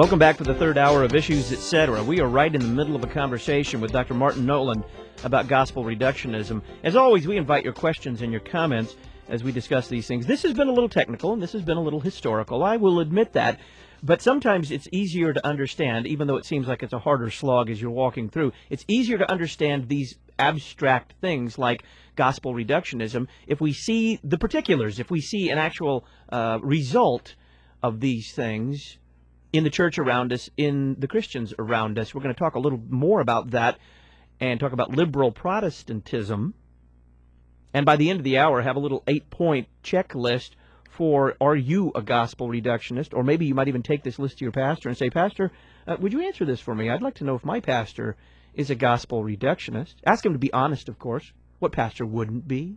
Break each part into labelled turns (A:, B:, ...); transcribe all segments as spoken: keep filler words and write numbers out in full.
A: Welcome back to the third hour of Issues, et cetera. We are right in the middle of a conversation with Doctor Martin Nolan about gospel reductionism. As always, we invite your questions and your comments as we discuss these things. This has been a little technical, and this has been a little historical. I will admit that. But sometimes it's easier to understand, even though it seems like it's a harder slog as you're walking through. It's easier to understand these abstract things like gospel reductionism if we see the particulars, if we see an actual uh, result of these things in the church around us, in the Christians around us. We're going to talk a little more about that and talk about liberal Protestantism. And by the end of the hour, have a little eight-point checklist for, are you a gospel reductionist? Or maybe you might even take this list to your pastor and say, Pastor, uh, would you answer this for me? I'd like to know if my pastor is a gospel reductionist. Ask him to be honest, of course. What pastor wouldn't be?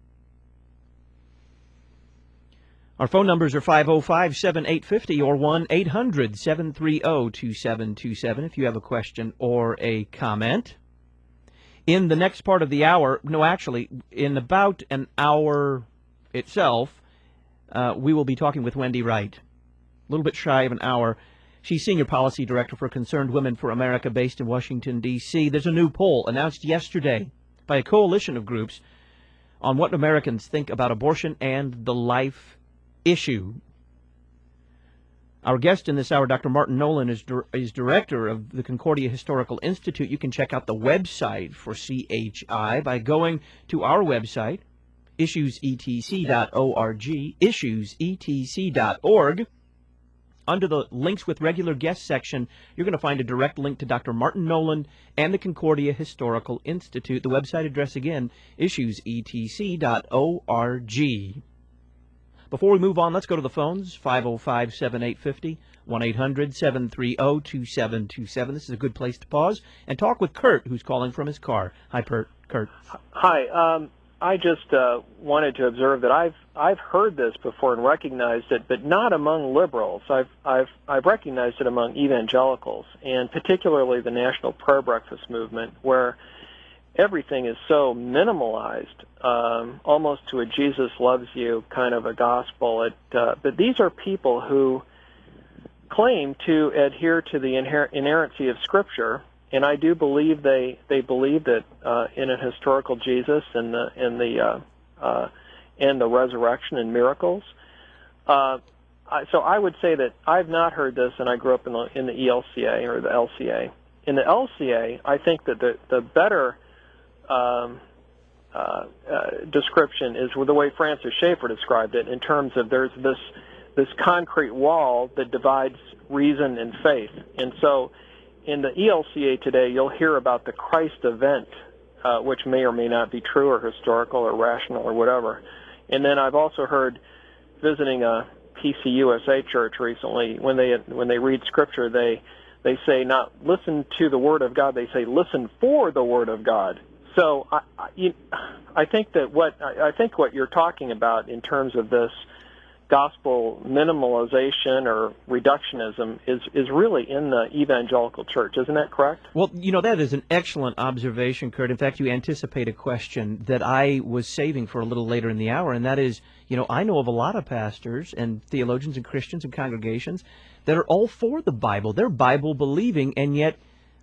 A: Our phone numbers are five oh five, seven eight five oh or one eight hundred, seven three oh, two seven two seven if you have a question or a comment. In the next part of the hour, no, actually, in about an hour itself, uh, we will be talking with Wendy Wright. A little bit shy of an hour. She's Senior Policy Director for Concerned Women for America based in Washington, D C There's a new poll announced yesterday by a coalition of groups on what Americans think about abortion and the life issue. Our guest in this hour, Doctor Martin Nolan, is, dir- is director of the Concordia Historical Institute. You can check out the website for C H I by going to our website, issues e t c dot org, issues e t c dot org. Under the Links with Regular Guests section, you're going to find a direct link to Doctor Martin Nolan and the Concordia Historical Institute. The website address again, issues e t c dot org. Before we move on, let's go to the phones, five oh five, seven eight five oh, one eight hundred, seven three oh, two seven two seven. This is a good place to pause and talk with Kurt, who's calling from his car. Hi, Kurt. Kurt.
B: Hi. Um, I just uh, wanted to observe that I've I've heard this before and recognized it, but not among liberals. I've I've I've recognized it among evangelicals, and particularly the National Prayer Breakfast movement, where everything is so minimalized, um, almost to a Jesus loves you kind of a gospel. It, uh, but these are people who claim to adhere to the inher- inerrancy of Scripture, and I do believe they, they believe that uh, in a historical Jesus and the and the uh, uh, and the resurrection and miracles. Uh, I, so I would say that I've not heard this, and I grew up in the in the E L C A or the L C A. In the L C A, I think that the the better Um, uh, uh, description is the way Francis Schaeffer described it, in terms of there's this this concrete wall that divides reason and faith. And so in the E L C A today, you'll hear about the Christ event, uh, which may or may not be true or historical or rational or whatever. And then I've also heard, visiting a P C U S A church recently, when they when they read Scripture, they they say not listen to the Word of God, they say listen for the Word of God. So I, I, you, I think that what I, I think what you're talking about in terms of this gospel minimalization or reductionism is is really in the evangelical church. Isn't that correct?
A: Well, you know, that is an excellent observation, Kurt. In fact, you anticipate a question that I was saving for a little later in the hour, and that is, you know, I know of a lot of pastors and theologians and Christians and congregations that are all for the Bible. They're Bible-believing, and yet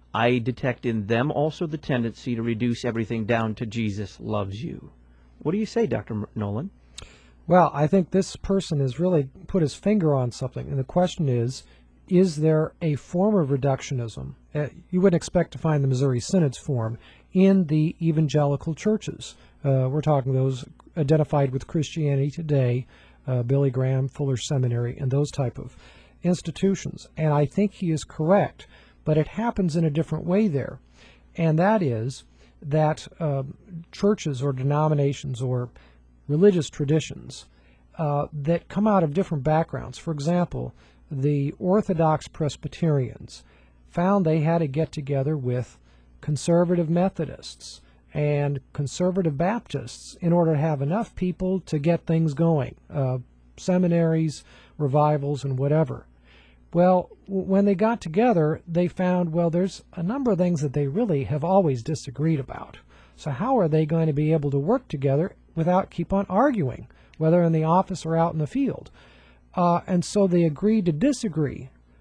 A: I detect in them also the tendency to reduce everything down to Jesus loves you. What do you say, Doctor Nolan?
C: Well, I think this person has really put his finger on something, and the question is, is there a form of reductionism? Uh, you wouldn't expect to find the Missouri Synod's form in the evangelical churches. Uh, we're talking those identified with Christianity Today, uh, Billy Graham, Fuller Seminary, and those type of institutions. And I think he is correct. But it happens in a different way there, and that is that uh, churches or denominations or religious traditions uh, that come out of different backgrounds. For example, the Orthodox Presbyterians found they had to get together with conservative Methodists and conservative Baptists in order to have enough people to get things going, uh, seminaries, revivals, and whatever. Well, when they got together, they found, well, there's a number of things that they really have always disagreed about. So how are they going to be able to work together without keep on arguing, whether in the office or out in the field? Uh, and so they agreed to disagree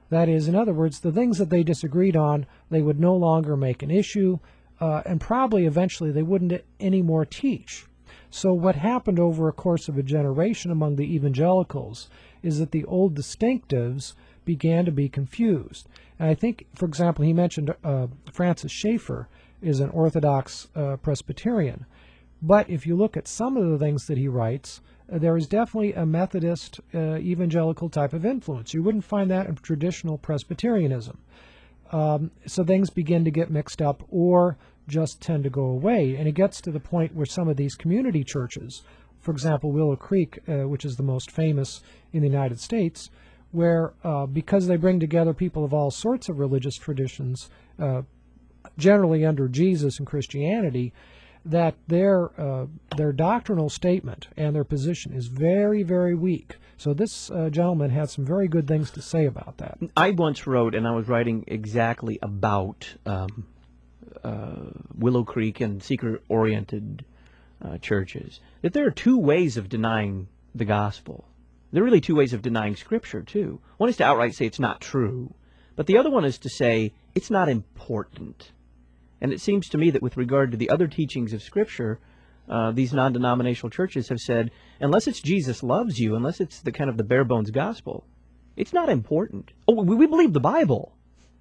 C: That is, in other words, the things that they disagreed on, they would no longer make an issue, uh, and probably eventually they wouldn't anymore teach. So what happened over a course of a generation among the evangelicals is that the old distinctives began to be confused. And I think, for example, he mentioned uh, Francis Schaeffer is an Orthodox uh, Presbyterian. But if you look at some of the things that he writes, uh, there is definitely a Methodist uh, evangelical type of influence. You wouldn't find that in traditional Presbyterianism. Um, so things begin to get mixed up or just tend to go away. And it gets to the point where some of these community churches, for example, Willow Creek, uh, which is the most famous in the United States, where uh, because they bring together people of all sorts of religious traditions, uh, generally under Jesus and Christianity, that their uh, their doctrinal statement and their position is very, very weak. So this uh, gentleman had some very good things to say about that.
A: I once wrote, and I was writing exactly about um, uh, Willow Creek and seeker-oriented uh, churches, that there are two ways of denying the gospel. There are really two ways of denying Scripture, too. One is to outright say it's not true, but the other one is to say it's not important. And it seems to me that with regard to the other teachings of Scripture, uh, these non-denominational churches have said, unless it's Jesus loves you, unless it's the kind of the bare-bones gospel, it's not important. Oh, we, we believe the Bible.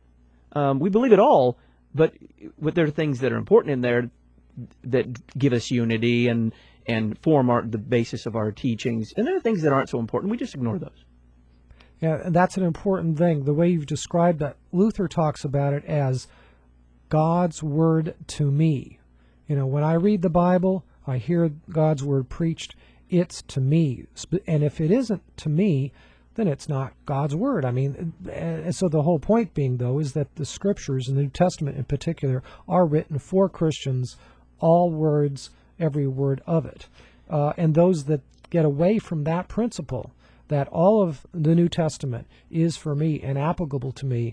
A: Um, we believe it all, but, but there are things that are important in there that give us unity and and form our, the basis of our teachings. And there are things that aren't so important. We just ignore those.
C: Yeah, and that's an important thing. The way you've described that, Luther talks about it as God's word to me. You know, when I read the Bible, I hear God's word preached, it's to me. And if it isn't to me, then it's not God's word. I mean, and so the whole point being, though, is that the Scriptures, and the New Testament in particular, are written for Christians, all words, every word of it. Uh, and those that get away from that principle, that all of the New Testament is for me and applicable to me,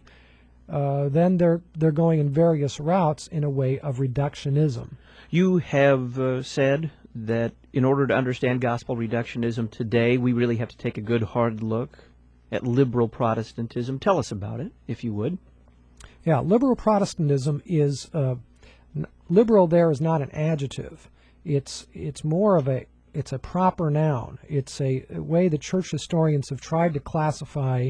C: uh, then they're they're going in various routes in a way of reductionism.
A: You have uh, said that in order to understand gospel reductionism today, we really have to take a good hard look at liberal Protestantism. Tell us about it, if you would.
C: Yeah, liberal Protestantism is, uh, liberal there is not an adjective. It's it's more of a, it's a proper noun. It's a, a way that church historians have tried to classify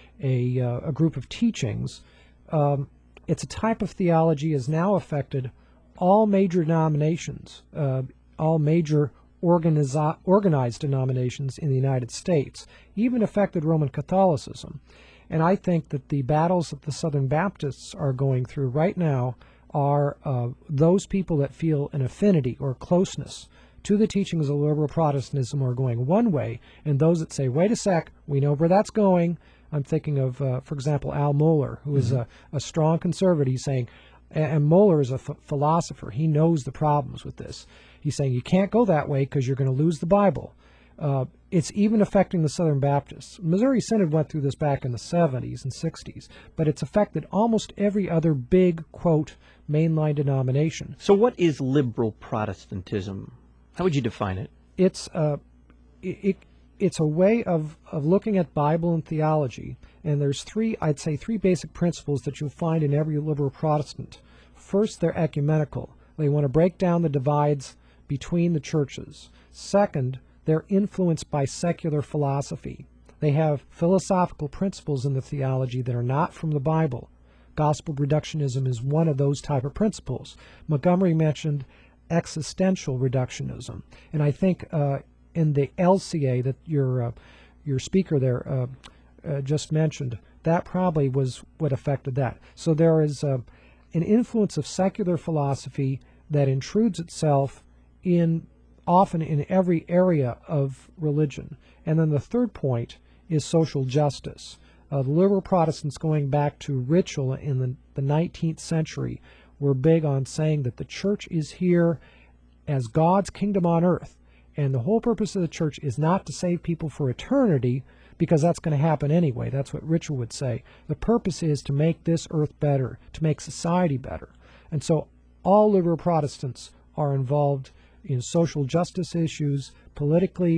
C: a, uh, a group of teachings. Um, it's a type of theology has now affected all major denominations, uh, all major organizi- organized denominations in the United States, even affected Roman Catholicism. And I think that the battles that the Southern Baptists are going through right now are uh, those people that feel an affinity or closeness to the teachings of liberal Protestantism are going one way, and those that say, wait a sec, we know where that's going. I'm thinking of, uh, for example, Al Mohler, who mm-hmm. is a, a strong conservative, saying, and Mohler is a ph- philosopher. He knows the problems with this. He's saying you can't go that way because you're going to lose the Bible. Uh, it's even affecting the Southern Baptists. Missouri Synod went through this back in the seventies and sixties, but it's affected almost every other big, quote, mainline denomination.
A: So what is liberal Protestantism? How would you define it?
C: It's uh, it, it it's a way of, of looking at Bible and theology, and there's three, I'd say, three basic principles that you'll find in every liberal Protestant. First, they're ecumenical. They want to break down the divides between the churches. Second, they're influenced by secular philosophy. They have philosophical principles in the theology that are not from the Bible. Gospel reductionism is one of those type of principles. Montgomery mentioned existential reductionism, and I think uh, in the L C A that your uh, your speaker there uh, uh, just mentioned, that probably was what affected that. So there is uh, an influence of secular philosophy that intrudes itself in often in every area of religion. And then the third point is social justice. Uh, the liberal Protestants, going back to Ritschl in the, the nineteenth century, were big on saying that the church is here as God's kingdom on earth. And the whole purpose of the church is not to save people for eternity, because that's going to happen anyway. That's what Ritschl would say. The purpose is to make this earth better, to make society better. And so all liberal Protestants are involved in social justice issues politically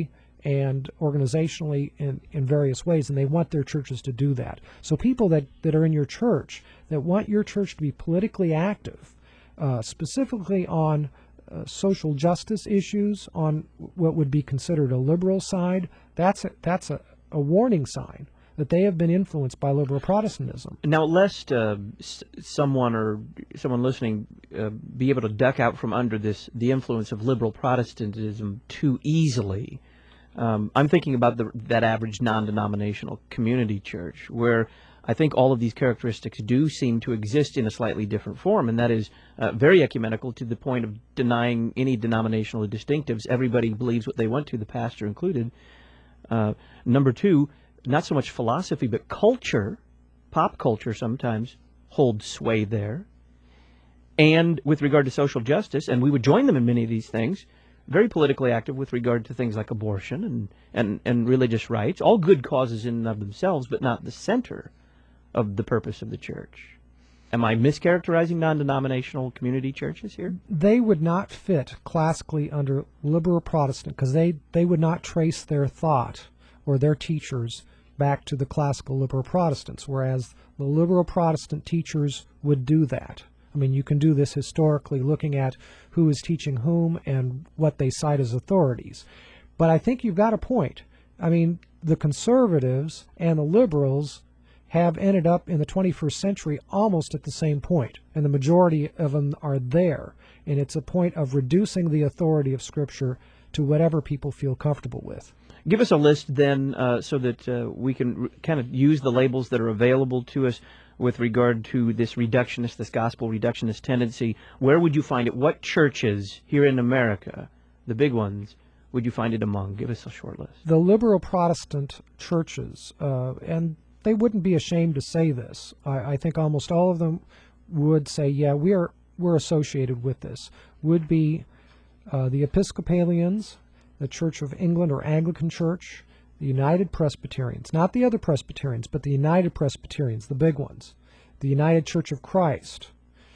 C: and organizationally in, in various ways, and they want their churches to do that. So people that, that are in your church that want your church to be politically active, uh, specifically on uh, social justice issues, on what would be considered a liberal side, that's a, that's a, a warning sign that they have been influenced by liberal Protestantism.
A: Now, lest uh, s- someone or someone listening uh, be able to duck out from under this the influence of liberal Protestantism too easily, um, I'm thinking about the, that average non-denominational community church, where I think all of these characteristics do seem to exist in a slightly different form, and that is uh, very ecumenical to the point of denying any denominational distinctives. Everybody believes what they want to, the pastor included. Uh, number two, not so much philosophy, but culture, pop culture sometimes holds sway there. And with regard to social justice, and we would join them in many of these things, very politically active with regard to things like abortion and, and, and religious rights, all good causes in and of themselves, but not the center of the purpose of the church. Am I mischaracterizing non-denominational community churches here?
C: They would not fit classically under liberal Protestant because they, they would not trace their thought or their teachers back to the classical liberal Protestants, whereas the liberal Protestant teachers would do that. I mean, you can do this historically, looking at who is teaching whom and what they cite as authorities. But I think you've got a point. I mean, the conservatives and the liberals have ended up in the twenty-first century almost at the same point, and the majority of them are there. And it's a point of reducing the authority of Scripture to whatever people feel comfortable with.
A: Give us a list then uh, so that uh, we can re- kind of use the labels that are available to us with regard to this reductionist, this gospel reductionist tendency. Where would you find it? What churches here in America, the big ones, would you find it among? Give us a short list.
C: The liberal Protestant churches, uh, and they wouldn't be ashamed to say this. I, I think almost all of them would say, yeah, we are, we're associated with this, would be uh, the Episcopalians, the Church of England or Anglican Church, the United Presbyterians, not the other Presbyterians, but the United Presbyterians, the big ones, the United Church of Christ,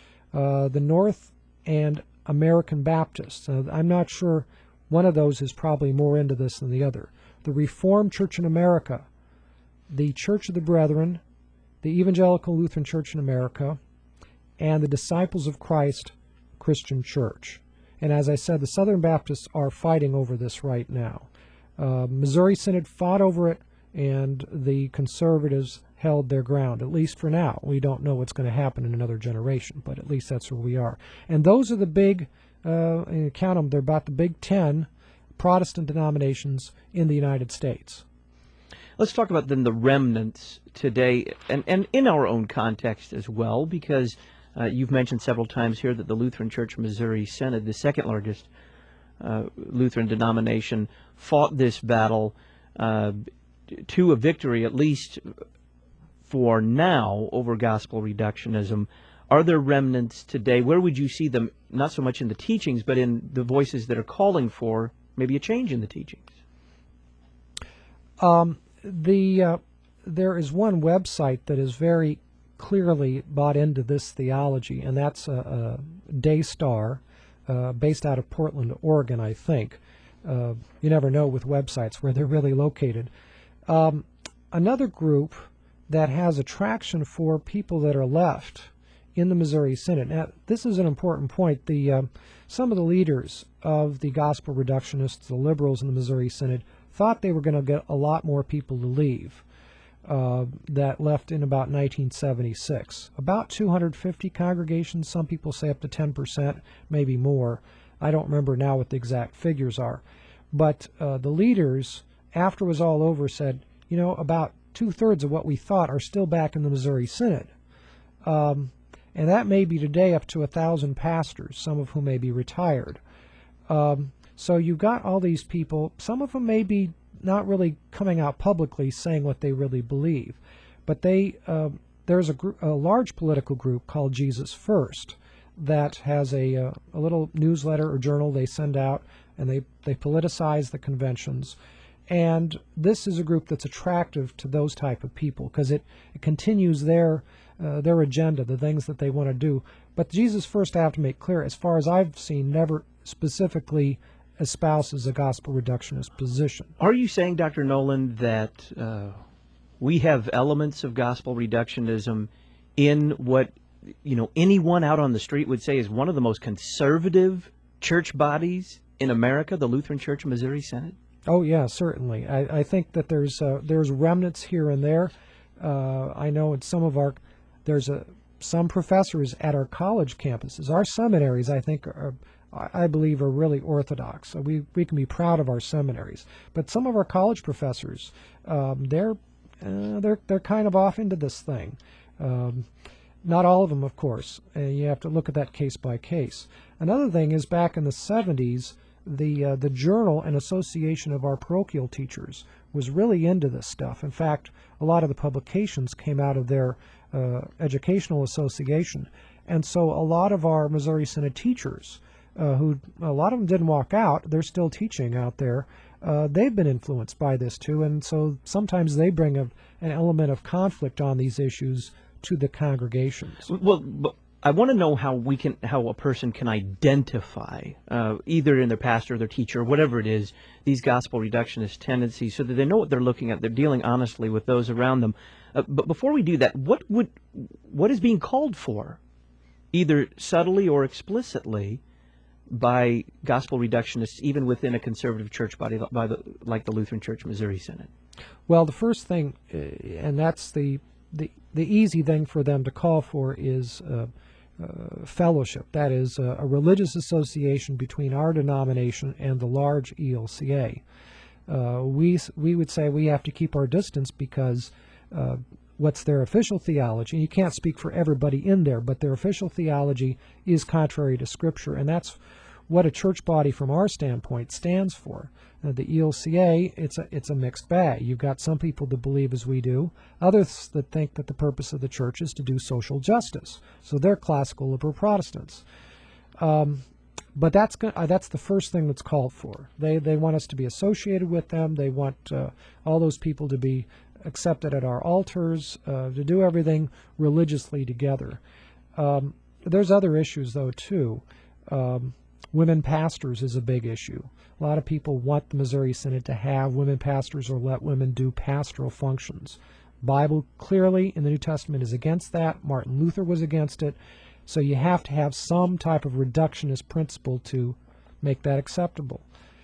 C: uh, the North and American Baptists. Uh, I'm not sure, one of those is probably more into this than the other. The Reformed Church in America, the Church of the Brethren, the Evangelical Lutheran Church in America, and the Disciples of Christ Christian Church. And as I said, the Southern Baptists are fighting over this right now. Uh, Missouri Synod fought over it, and the conservatives held their ground, at least for now. We don't know what's going to happen in another generation, but at least that's where we are. And those are the big, uh, you count them, they're about the big ten Protestant denominations in the United States.
A: Let's talk about then the remnants today, and, and in our own context as well, because Uh, you've mentioned several times here that the Lutheran Church Missouri Synod, the second largest uh, Lutheran denomination, fought this battle uh, to a victory, at least for now, over gospel reductionism. Are there remnants today? Where would you see them, not so much in the teachings, but in the voices that are calling for maybe a change in the teachings?
C: Um, the uh, there is one website that is very clearly bought into this theology, and that's a, a Daystar, uh, based out of Portland, Oregon, I think. Uh, you never know with websites where they're really located. Um, another group that has attraction for people that are left in the Missouri Synod. Now, this is an important point. The uh, some of the leaders of the gospel reductionists, the liberals in the Missouri Synod, thought they were going to get a lot more people to leave. Uh, that left in about nineteen seventy-six. About two hundred fifty congregations, some people say up to ten percent, maybe more. I don't remember now what the exact figures are. But uh, the leaders, after it was all over, said, you know, about two-thirds of what we thought are still back in the Missouri Synod. Um, and that may be today up to a thousand pastors, some of whom may be retired. Um, so you've got all these people, some of them may be not really coming out publicly saying what they really believe, but they uh, there's a, gr- a large political group called Jesus First that has a, uh, a little newsletter or journal they send out, and they, they politicize the conventions. And this is a group that's attractive to those type of people because it, it continues their uh, their agenda, the things that they want to do. But Jesus First, I have to make clear, as far as I've seen, never specifically espouses a gospel reductionist position.
A: Are you saying, Doctor Nolan, that uh, we have elements of gospel reductionism in what, you know, anyone out on the street would say is one of the most conservative church bodies in America, the Lutheran Church Missouri Synod?
C: Oh yeah, certainly. I, I think that there's uh, there's remnants here and there. Uh, I know in some of our there's a some professors at our college campuses, our seminaries, I think, are, I believe, are really orthodox. So we we can be proud of our seminaries. But some of our college professors, um, they're uh, they're they're kind of off into this thing. Um, not all of them, of course. Uh, you have to look at that case by case. Another thing is, back in the seventies, the uh, the Journal and Association of our Parochial Teachers was really into this stuff. In fact, a lot of the publications came out of their uh, educational association, and so a lot of our Missouri Synod teachers, uh, who a lot of them didn't walk out, they're still teaching out there. Uh, they've been influenced by this too, and so sometimes they bring a, an element of conflict on these issues to the congregations.
A: Well, but I want to know how we can, how a person can identify, uh, either in their pastor or their teacher, or whatever it is, these gospel reductionist tendencies, so that they know what they're looking at. They're dealing honestly with those around them. Uh, but before we do that, what would, what is being called for, either subtly or explicitly, by gospel reductionists, even within a conservative church body by the, like the Lutheran Church Missouri Synod?
C: Well, the first thing, uh, and that's the the the easy thing for them to call for, is uh, uh, fellowship. That is a, a religious association between our denomination and the large E L C A. Uh, we we would say we have to keep our distance because uh, what's their official theology? You can't speak for everybody in there, but their official theology is contrary to Scripture, and that's what a church body from our standpoint stands for. Uh, the E L C A, it's a it's a mixed bag. You've got some people that believe as we do, others that think that the purpose of the church is to do social justice. So they're classical liberal Protestants. Um, but that's uh, that's the first thing that's called for. They they want us to be associated with them. They want uh, all those people to be accepted at our altars, uh, to do everything religiously together. Um, there's other issues though too. Um, women pastors is a big issue. A lot of people want the Missouri Synod to have women pastors or let women do pastoral functions. Bible clearly in the New Testament is against that. Martin Luther was against it. So you have to have some type of reductionist principle to make that acceptable.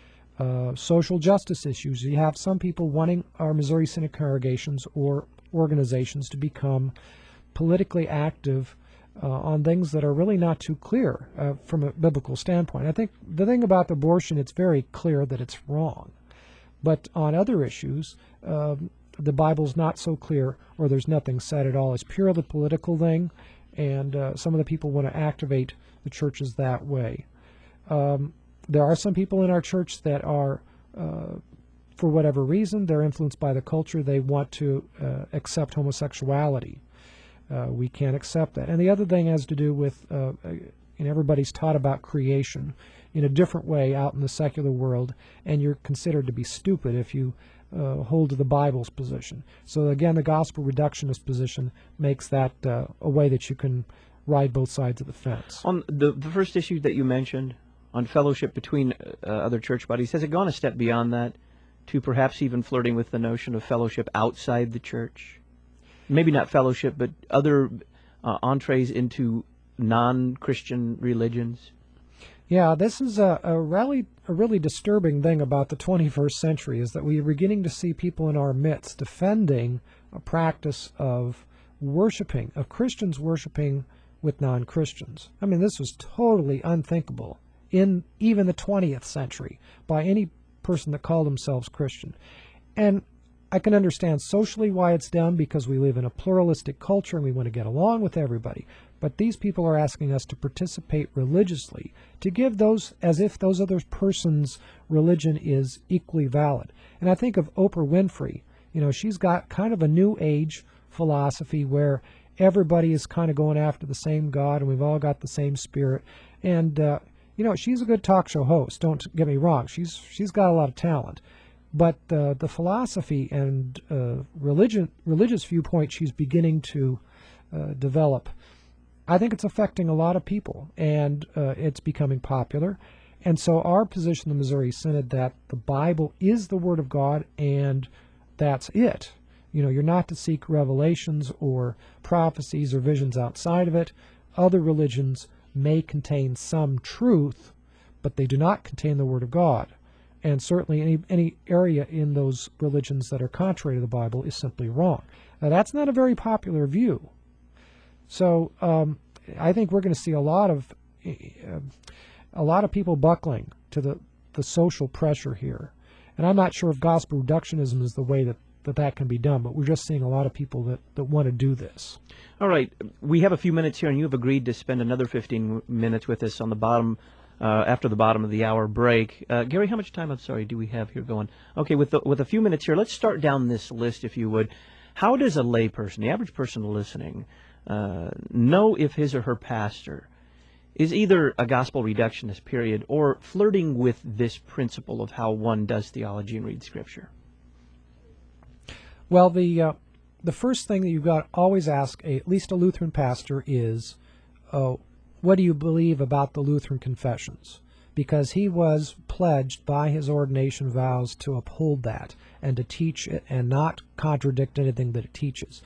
C: Uh, social justice issues. You have some people wanting our Missouri Synod congregations or organizations to become politically active uh, on things that are really not too clear uh, from a biblical standpoint. I think the thing about abortion, it's very clear that it's wrong. But on other issues, uh, the Bible's not so clear, or there's nothing said at all. It's purely a political thing, and uh, some of the people want to activate the churches that way. Um, There are some people in our church that are, uh, for whatever reason, they're influenced by the culture. They want to uh, accept homosexuality. Uh, we can't accept that. And the other thing has to do with, uh, and everybody's taught about creation in a different way out in the secular world, and you're considered to be stupid if you uh, hold to the Bible's position. So again, the gospel reductionist position makes that uh, a way that you can ride both sides of the fence.
A: On the, the first issue that you mentioned, on fellowship between uh, other church bodies, has it gone a step beyond that to perhaps even flirting with the notion of fellowship outside the church? Maybe not fellowship, but other uh, entrees into non-Christian religions?
C: Yeah, this is a, a really a really disturbing thing about the twenty-first century, is that we are beginning to see people in our midst defending a practice of worshiping, of Christians worshiping with non-Christians. I mean, this was totally unthinkable in even the twentieth century by any person that called themselves Christian. And I can understand socially why it's done, because we live in a pluralistic culture and we want to get along with everybody. But these people are asking us to participate religiously, to give those as if those other persons' religion is equally valid. And I think of Oprah Winfrey. You know, she's got kind of a new age philosophy where everybody is kind of going after the same God and we've all got the same spirit. And, uh, you know, she's a good talk show host. Don't get me wrong. She's she's got a lot of talent. But uh, the philosophy and uh, religion, religious viewpoint she's beginning to uh, develop, I think it's affecting a lot of people, and uh, it's becoming popular. and so our position in the Missouri Synod that the Bible is the Word of God, and that's it. You know, you're not to seek revelations or prophecies or visions outside of it. Other religions may contain some truth, but they do not contain the Word of God. And certainly any, any area in those religions that are contrary to the Bible is simply wrong. Now, that's not a very popular view. So um, I think we're going to see a lot of uh, a lot of people buckling to the, the social pressure here. And I'm not sure if gospel reductionism is the way that, that that can be done, but we're just seeing a lot of people that, that want to do this.
A: All right. We have a few minutes here, and you've agreed to spend another fifteen minutes with us on the bottom, uh, after the bottom of the hour break. Uh, Gary, how much time, I'm sorry, do we have here going? Okay, with, the, with a few minutes here, let's start down this list, if you would. How does a lay person, the average person listening, uh, know if his or her pastor is either a gospel reductionist, period, or flirting with this principle of how one does theology and read Scripture?
C: Well, the uh, the first thing that you've got to always ask, a, at least a Lutheran pastor, is, uh, what do you believe about the Lutheran confessions? Because he was pledged by his ordination vows to uphold that and to teach it and not contradict anything that it teaches.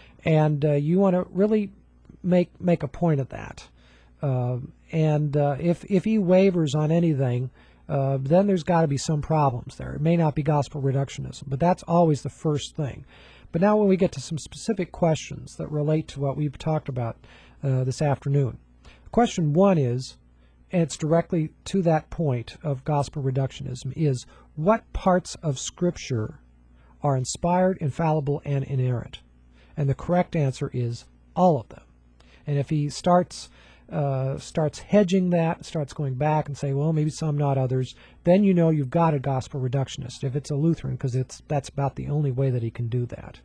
C: And uh, you want to really make make a point of that. Uh, and uh, if if he wavers on anything, uh, then there's got to be some problems there. It may not be gospel reductionism, but that's always the first thing. But now when we get to some specific questions that relate to what we've talked about uh, this afternoon. Question one is, and it's directly to that point of gospel reductionism, is what parts of Scripture are inspired, infallible, and inerrant? And the correct answer is all of them. And if he starts uh, starts hedging that, starts going back and saying, well, maybe some, not others, then you know you've got a gospel reductionist, if it's a Lutheran, because it's that's about the only way that he can do that.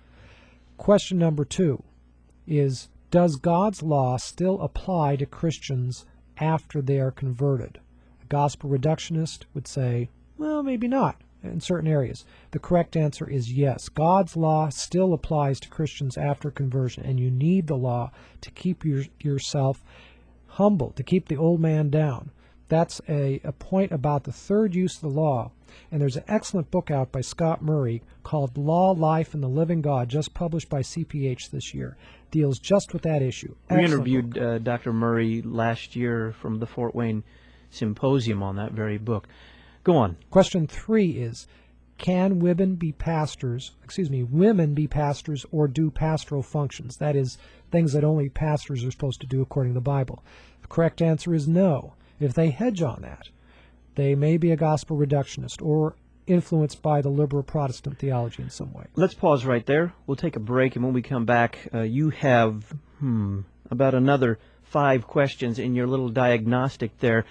C: Question number two is, does God's law still apply to Christians after they are converted? A gospel reductionist would say, well, maybe not in certain areas. The correct answer is yes. God's law still applies to Christians after conversion, and you need the law to keep your, yourself humble, to keep the old man down. That's a, a point about the third use of the law. And there's an excellent book out by Scott Murray called Law, Life, and the Living God, just published by C P H this year. Deals just with that issue.
A: We interviewed uh, Doctor Murray last year from the Fort Wayne Symposium on that very book. Go on.
C: Question three is, can women be pastors, excuse me, women be pastors or do pastoral functions? That is, things that only pastors are supposed to do according to the Bible. The correct answer is no. If they hedge on that, they may be a gospel reductionist or influenced by the liberal Protestant theology in some way.
A: Let's pause right there. We'll take a break, and when we come back, uh, you have hmm, about another five questions in your little diagnostic there.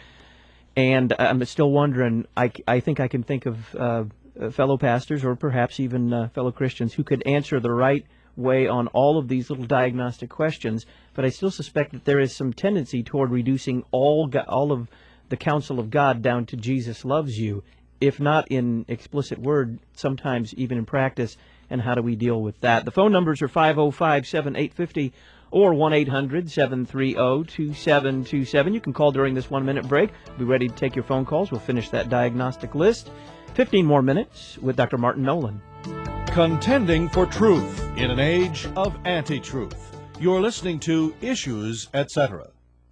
A: And I'm still wondering, I, I think I can think of uh, fellow pastors or perhaps even uh, fellow Christians who could answer the right way on all of these little diagnostic questions, but I still suspect that there is some tendency toward reducing all all of the counsel of God down to Jesus loves you, if not in explicit word, sometimes even in practice, and how do we deal with that? The phone numbers are five oh five, seven eight five oh or one eight hundred, seven three zero, two seven two seven. You can call during this one-minute break. We'll be ready to take your phone calls. We'll finish that diagnostic list. fifteen more minutes with Doctor Martin Nolan.
D: Contending for truth in an age of anti-truth. You're listening to Issues, et cetera.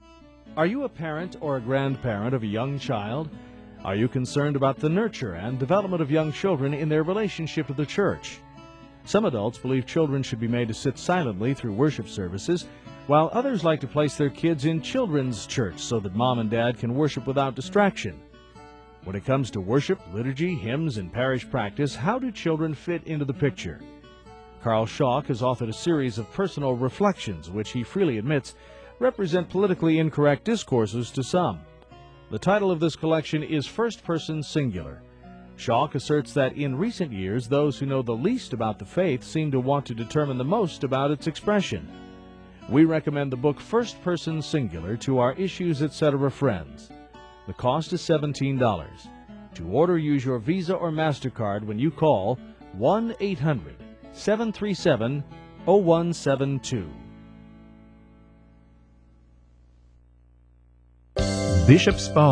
D: Are you a parent or a grandparent of a young child? Are you concerned about the nurture and development of young children in their relationship to the church? Some adults believe children should be made to sit silently through worship services, while others like to place their kids in children's church so that mom and dad can worship without distraction. When it comes to worship, liturgy, hymns, and parish practice, how do children fit into the picture? Carl Schock has authored a series of personal reflections, which he freely admits represent politically incorrect discourses to some. The title of this collection is First Person Singular. Schock asserts that in recent years, those who know the least about the faith seem to want to determine the most about its expression. We recommend the book First Person Singular to our Issues, et cetera friends. The cost is seventeen dollars. To order, use your Visa or MasterCard when you call one eight hundred, seven three seven, zero one seven two.
E: Bishop's Phone,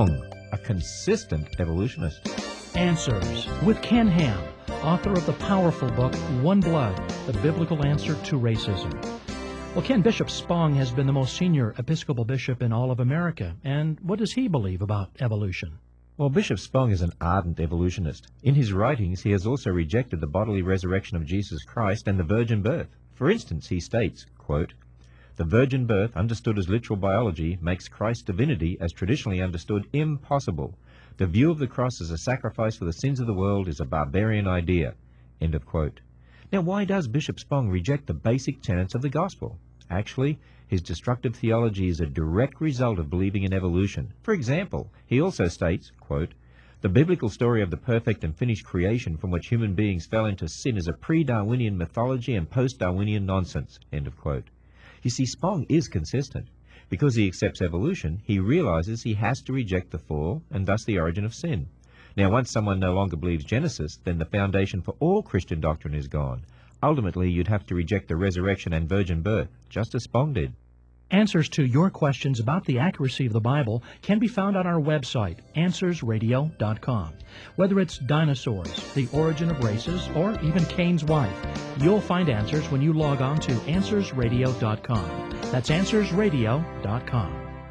E: a consistent evolutionist.
F: Answers with Ken Ham, author of the powerful book One Blood, The Biblical Answer to Racism. Well, Ken, Bishop Spong has been the most senior Episcopal bishop in all of America, and what does he believe about evolution?
E: Well, Bishop Spong is an ardent evolutionist. In his writings, he has also rejected the bodily resurrection of Jesus Christ and the virgin birth. For instance, he states, quote, "The virgin birth, understood as literal biology, makes Christ's divinity, as traditionally understood, impossible. The view of the cross as a sacrifice for the sins of the world is a barbarian idea." End of quote. Now, why does Bishop Spong reject the basic tenets of the gospel? Actually, his destructive theology is a direct result of believing in evolution. For example, he also states, quote, "The biblical story of the perfect and finished creation from which human beings fell into sin is a pre-Darwinian mythology and post-Darwinian nonsense." End of quote. You see, Spong is consistent. Because he accepts evolution, he realizes he has to reject the fall and thus the origin of sin. Now, once someone no longer believes Genesis, then the foundation for all Christian doctrine is gone. Ultimately, you'd have to reject the resurrection and virgin birth, just as Spong did.
F: Answers to your questions about the accuracy of the Bible can be found on our website, answers radio dot com. Whether it's dinosaurs, the origin of races, or even Cain's wife, you'll find answers when you log on to answers radio dot com. That's answers radio dot com.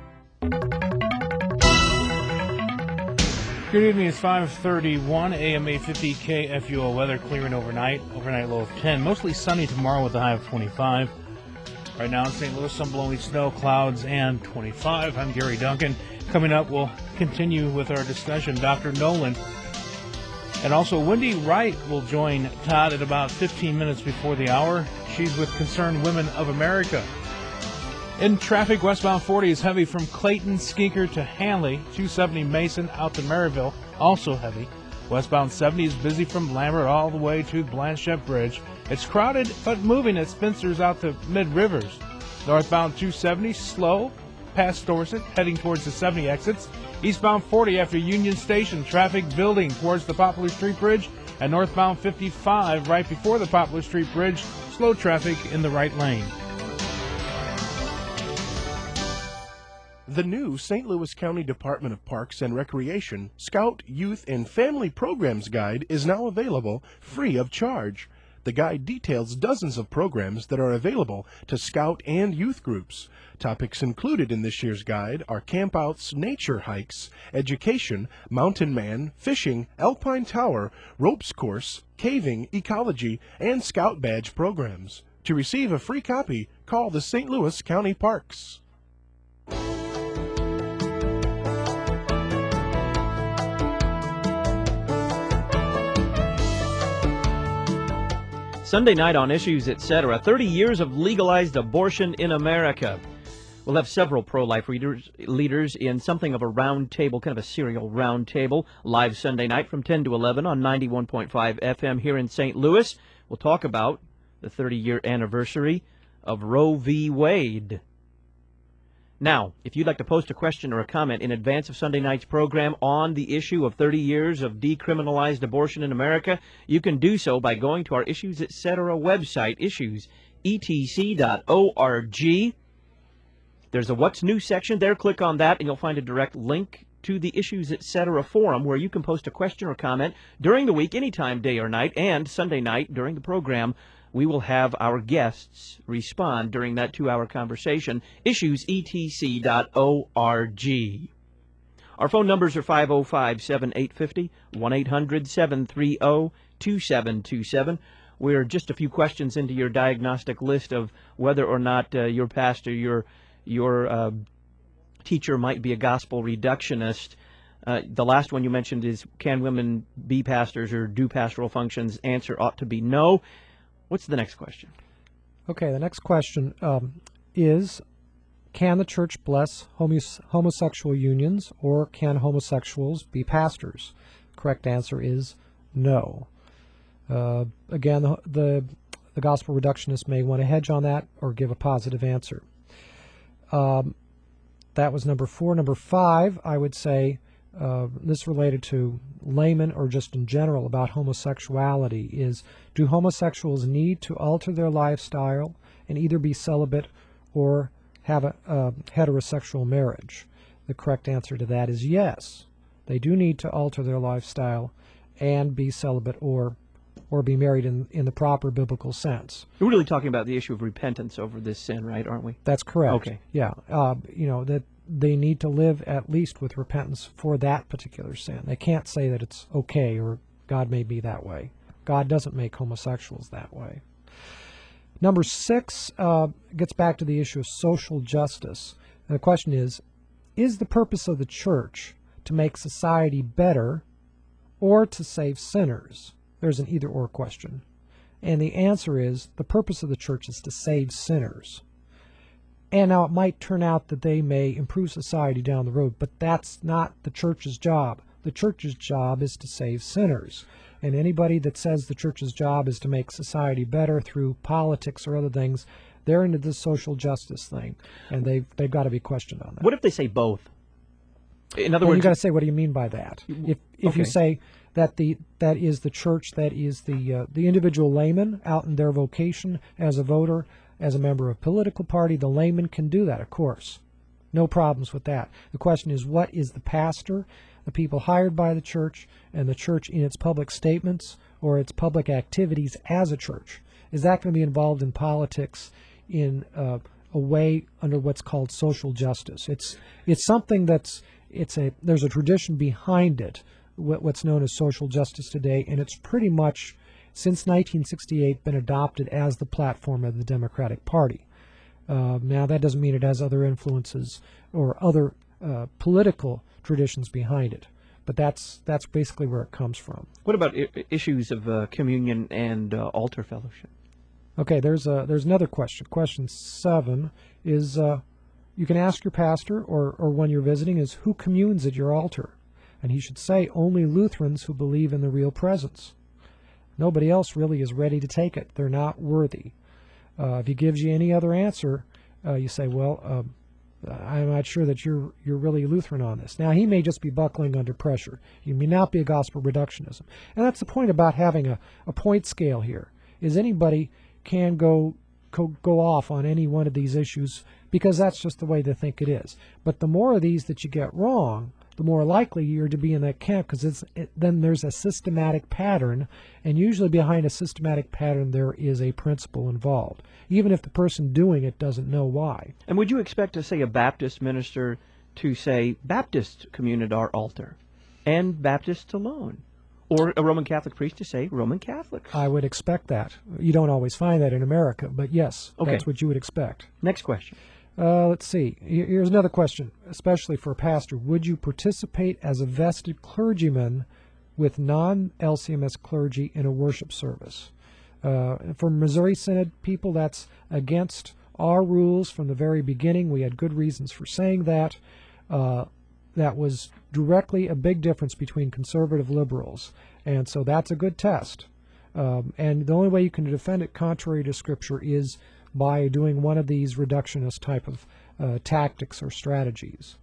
G: Good evening, it's five thirty-one, A M eight fifty K F U O weather, clearing overnight. Overnight low of ten. Mostly sunny tomorrow with a high of twenty-five. Right now in Saint Louis, some blowing snow, clouds, and twenty-five. I'm Gary Duncan. Coming up, we'll continue with our discussion. Doctor Nolan. And also, Wendy Wright will join Todd at about fifteen minutes before the hour. She's with Concerned Women of America. In traffic, westbound forty is heavy from Clayton, Skinker to Hanley. two seventy Mason out to Maryville, also heavy. Westbound seventy is busy from Lambert all the way to Blanchette Bridge. It's crowded but moving at Spencer's out to Mid-Rivers. Northbound two seventy, slow past Dorset, heading towards the seventy exits. Eastbound forty after Union Station, traffic building towards the Poplar Street Bridge. And northbound fifty-five right before the Poplar Street Bridge, slow traffic in the right lane.
H: The new Saint Louis County Department of Parks and Recreation Scout, Youth, and Family Programs Guide is now available free of charge. The guide details dozens of programs that are available to Scout and youth groups. Topics included in this year's guide are campouts, nature hikes, education, mountain man, fishing, alpine tower, ropes course, caving, ecology, and Scout badge programs. To receive a free copy, call the Saint Louis County Parks.
A: Sunday night on Issues, et cetera. thirty years of legalized abortion in America. We'll have several pro-life leaders, leaders in something of a round table, kind of a serial round table, live Sunday night from ten to eleven on ninety-one point five F M here in Saint Louis. We'll talk about the thirty-year anniversary of Roe v. Wade. Now, if you'd like to post a question or a comment in advance of Sunday night's program on the issue of thirty years of decriminalized abortion in America, you can do so by going to our Issues, et cetera website, issues e t c dot org. There's a What's New section there. Click on that, and you'll find a direct link to the Issues, et cetera forum where you can post a question or comment during the week, anytime, day or night, and Sunday night during the program. We will have our guests respond during that two-hour conversation. issues e t c dot org. Our phone numbers are five oh five, seven eight five oh, one eight hundred, seven three oh, two seven two seven. We're just a few questions into your diagnostic list of whether or not uh, your pastor, your your uh, teacher might be a gospel reductionist. Uh, the last one you mentioned is, can women be pastors or do pastoral functions? Answer ought to be no. What's the next question?
C: Okay, the next question um, is, can the church bless homos- homosexual unions, or can homosexuals be pastors? Correct answer is no. Uh, again, the, the the gospel reductionists may want to hedge on that or give a positive answer. Um, that was number four. Number five, I would say, uh, this related to laymen or just in general about homosexuality, is, do homosexuals need to alter their lifestyle and either be celibate or have a, a heterosexual marriage? The correct answer to that is yes. They do need to alter their lifestyle and be celibate or or be married in, in the proper biblical sense.
A: We're really talking about the issue of repentance over this sin, right, aren't we?
C: That's correct.
A: Okay.
C: Yeah. Uh, you know, that they need to live at least with repentance for that particular sin. They can't say that it's okay or God made me that way. God doesn't make homosexuals that way. Number six uh, gets back to the issue of social justice. And the question is, is the purpose of the church to make society better or to save sinners? There's an either-or question. And the answer is, the purpose of the church is to save sinners. And now it might turn out that they may improve society down the road, but that's not the church's job. The church's job is to save sinners. And anybody that says the church's job is to make society better through politics or other things, they're into this social justice thing, and they've they've got to be questioned on that.
A: What if they say both? In other
C: well,
A: words,
C: you got to say, what do you mean by that? If if
A: okay.
C: you say that the that is the church, that is the uh, the individual layman out in their vocation as a voter, as a member of a political party, the layman can do that, of course. No problems with that. The question is, what is the pastor, the people hired by the church, and the church in its public statements or its public activities as a church? Is that going to be involved in politics in uh, a way under what's called social justice? It's it's something that's it's a there's a tradition behind it, what's known as social justice today, and it's pretty much since nineteen sixty-eight been adopted as the platform of the Democratic Party. Uh, now that doesn't mean it has other influences or other uh, political traditions behind it, but that's that's basically where it comes from.
A: What about I- issues of uh, communion and uh, altar fellowship?
C: Okay, there's a there's another question. Question seven is uh, you can ask your pastor or or when you're visiting is who communes at your altar, and he should say only Lutherans who believe in the real presence. Nobody else really is ready to take it. They're not worthy. Uh, if he gives you any other answer, uh, you say, well, uh, I'm not sure that you're you're really Lutheran on this. Now, he may just be buckling under pressure. You may not be a gospel reductionism. And that's the point about having a, a point scale here, is anybody can go, go go off on any one of these issues because that's just the way they think it is. But the more of these that you get wrong, the more likely you're to be in that camp, because it's it, then there's a systematic pattern, and usually behind a systematic pattern there is a principle involved, even if the person doing it doesn't know why.
A: And would you expect to say a Baptist minister to say Baptists commune at our altar, and Baptists alone, or a Roman Catholic priest to say Roman Catholics?
C: I would expect that. You don't always find that in America, but yes,
A: okay.
C: That's what you would expect.
A: Next question.
C: Uh, let's see. Here's another question, especially for a pastor. Would you participate as a vested clergyman with non-L C M S clergy in a worship service? Uh, for Missouri Synod people, that's against our rules from the very beginning. We had good reasons for saying that. Uh, that was directly a big difference between conservative liberals, and so that's a good test. Um, and the only way you can defend it contrary to Scripture is by doing one of these reductionist type of uh, tactics or strategies.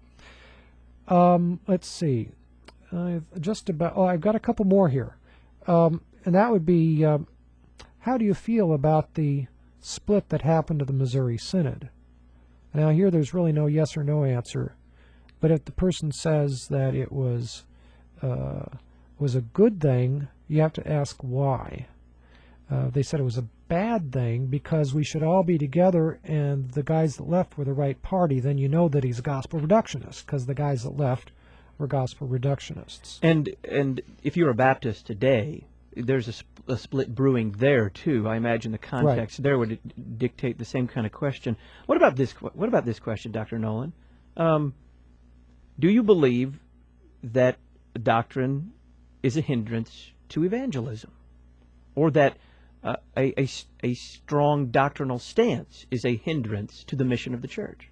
C: Um, let's see. I've just about, oh, I've got a couple more here. Um, and that would be, uh, how do you feel about the split that happened to the Missouri Synod? Now here there's really no yes or no answer, but if the person says that it was, uh, was a good thing, you have to ask why. Uh, they said it was a bad thing because we should all be together and the guys that left were the right party. Then you know that he's a gospel reductionist because the guys that left were gospel reductionists.
A: And and if you're a Baptist today, there's a, sp- a split brewing there too. I imagine the context right. there would d- dictate the same kind of question. What about this? What about this question, Doctor Nolan? Um, do you believe that doctrine is a hindrance to evangelism, or that Uh, a, a, a strong doctrinal stance is a hindrance to the mission of the church?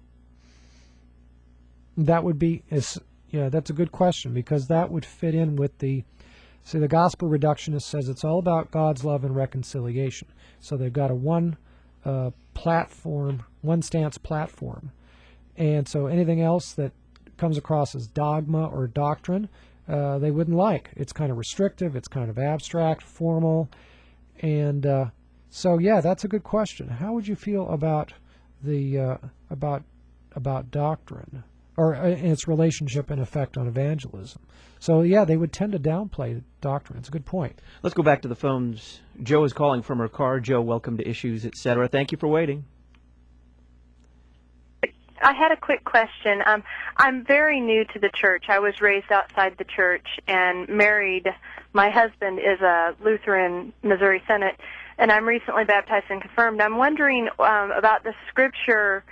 C: That would be, is, yeah, that's a good question, because that would fit in with the, see, the gospel reductionist says it's all about God's love and reconciliation. So they've got a one uh, platform, one stance platform. And so anything else that comes across as dogma or doctrine, uh, they wouldn't like. It's kind of restrictive, it's kind of abstract, formal. And uh, so, yeah, that's a good question. How would you feel about the uh, about about doctrine? or uh, its relationship and effect on evangelism. So, yeah, they would tend to downplay doctrine. It's a good point.
A: Let's go back to the phones. Joe is calling from her car. Joe, welcome to Issues, et cetera. Thank you for waiting.
I: I had a quick question. Um, I'm very new to the church. I was raised outside the church and married. My husband is a Lutheran Missouri Synod, and I'm recently baptized and confirmed. I'm wondering um, about the scripture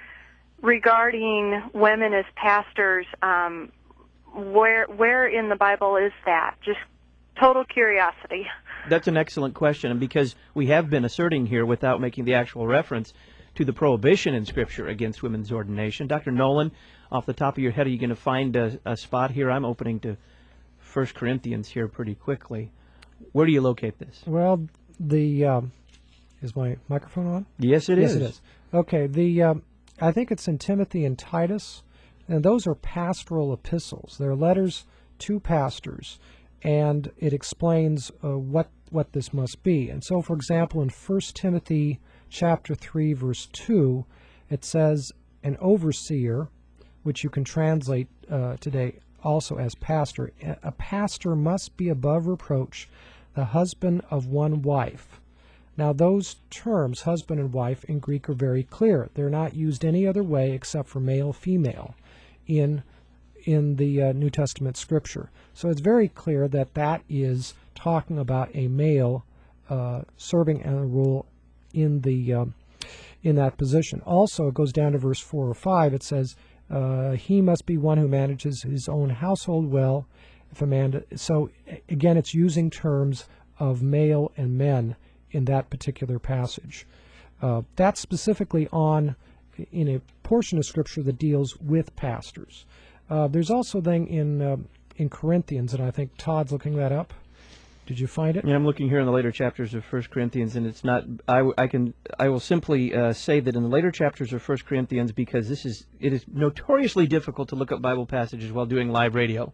I: regarding women as pastors. Um, where where in the Bible is that? Just total curiosity.
A: That's an excellent question, and because we have been asserting here, without making the actual reference to the prohibition in Scripture against women's ordination. Doctor Nolan, off the top of your head, are you going to find a, a spot here? I'm opening to First Corinthians here pretty quickly. Where do you locate this?
C: Well, the um, is my microphone on?
A: Yes, it
C: yes,
A: is.
C: Yes, it is. Okay, the um, I think it's in Timothy and Titus, and those are pastoral epistles. They're letters to pastors, and it explains uh, what what this must be. And so, for example, in First Timothy chapter three, verse two, it says, an overseer, which you can translate uh, today also as pastor. A pastor must be above reproach, the husband of one wife. Now, those terms, husband and wife, in Greek are very clear. They're not used any other way except for male, female in in the uh, New Testament Scripture. So it's very clear that that is talking about a male uh, serving a role in the um, in that position. Also, it goes down to verse four or five. It says, uh, he must be one who manages his own household well. If a man, so again, it's using terms of male and men in that particular passage. Uh, that's specifically on in a portion of Scripture that deals with pastors. Uh, there's also then in uh, in Corinthians, and I think Todd's looking that up. Did you find it?
A: Yeah, I'm looking here in the later chapters of First Corinthians, and it's not. I, I can. I will simply uh, say that in the later chapters of First Corinthians, because this is it is notoriously difficult to look up Bible passages while doing live radio,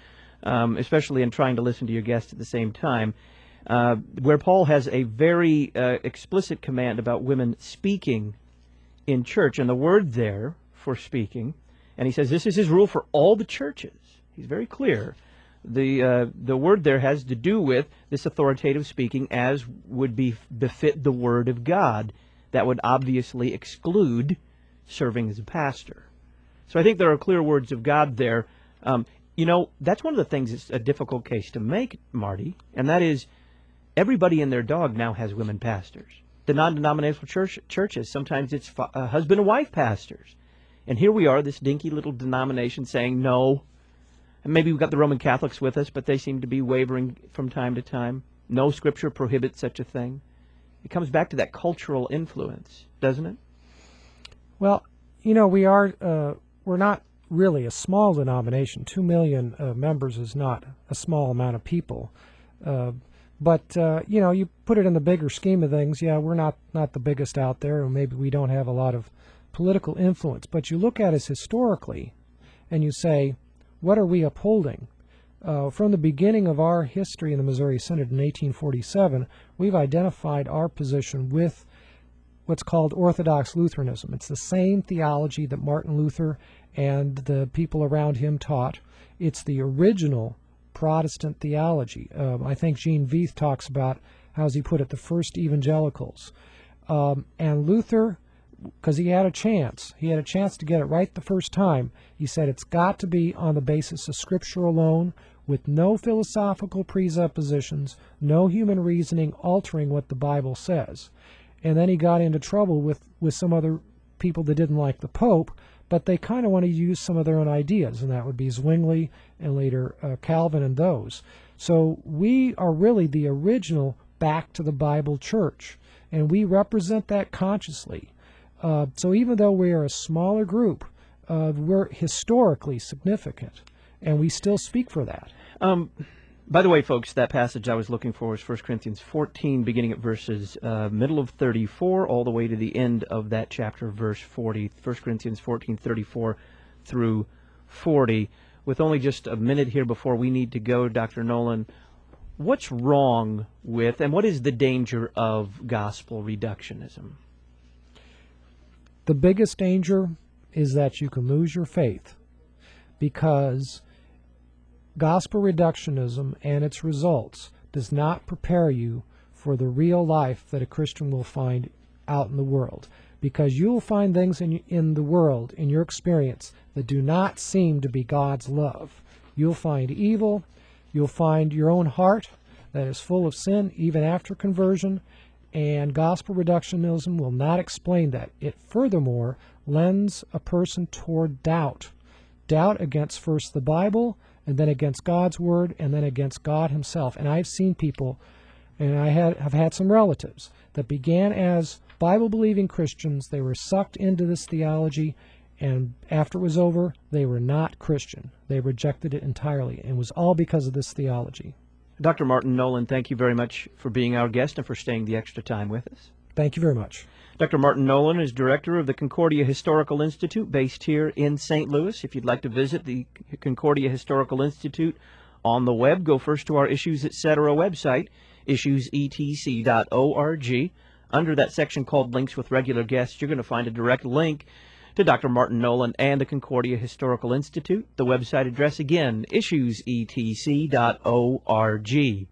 A: um, especially in trying to listen to your guests at the same time, uh, where Paul has a very uh, explicit command about women speaking in church, and the word there for speaking, and he says this is his rule for all the churches. He's very clear. The uh, the word there has to do with this authoritative speaking as would be befit the Word of God. That would obviously exclude serving as a pastor. So I think there are clear words of God there. Um, you know, that's one of the things that's a difficult case to make, Marty, and that is everybody and their dog now has women pastors. The non-denominational church, churches, sometimes it's uh, husband and wife pastors. And here we are, this dinky little denomination saying no. And maybe we've got the Roman Catholics with us, but they seem to be wavering from time to time. No Scripture prohibits such a thing. It comes back to that cultural influence, doesn't it?
C: Well, you know, we are, uh, we're not really a small denomination. Two million uh, members is not a small amount of people. Uh, but, uh, you know, you put it in the bigger scheme of things, yeah, we're not, not the biggest out there, and maybe we don't have a lot of political influence. But you look at us historically, and you say, what are we upholding? Uh, from the beginning of our history in the Missouri Synod in eighteen forty-seven, we've identified our position with what's called Orthodox Lutheranism. It's the same theology that Martin Luther and the people around him taught. It's the original Protestant theology. Um, I think Gene Veith talks about, how does he put it, the first evangelicals. Um, and Luther, because he had a chance. He had a chance to get it right the first time. He said it's got to be on the basis of Scripture alone, with no philosophical presuppositions, no human reasoning altering what the Bible says. And then he got into trouble with, with some other people that didn't like the Pope, but they kind of wanted to use some of their own ideas, and that would be Zwingli and later uh, Calvin and those. So we are really the original back to the Bible church, and we represent that consciously. Uh, so even though we are a smaller group, uh, we're historically significant, and we still speak for that.
A: Um, by the way, folks, that passage I was looking for was First Corinthians fourteen, beginning at verses uh, middle of thirty-four, all the way to the end of that chapter, verse forty. First Corinthians fourteen, thirty-four through forty. With only just a minute here before we need to go, Doctor Nolan, what's wrong with, and what is the danger of gospel reductionism?
C: The biggest danger is that you can lose your faith. because gospel reductionism and its results does not prepare you for the real life that a Christian will find out in the world. Because you will find things in, in the world, in your experience, that do not seem to be God's love. You'll find evil. You'll find your own heart that is full of sin even after conversion, and gospel reductionism will not explain that. It furthermore lends a person toward doubt. Doubt against first the Bible, and then against God's Word, and then against God Himself. And I've seen people, and I had, have had some relatives, that began as Bible-believing Christians. They were sucked into this theology, and after it was over, they were not Christian. They rejected it entirely, and it was all because of this theology.
A: Doctor Martin Nolan, thank you very much for being our guest and for staying the extra time with us.
C: Thank you very much.
A: Doctor Martin Nolan is director of the Concordia Historical Institute based here in Saint Louis. If you'd like to visit the Concordia Historical Institute on the web, go first to our Issues Etc. website, issues e t c dot org. Under that section called Links with Regular Guests, you're going to find a direct link to Doctor Martin Nolan and the Concordia Historical Institute. The website address again, issues e t c dot org.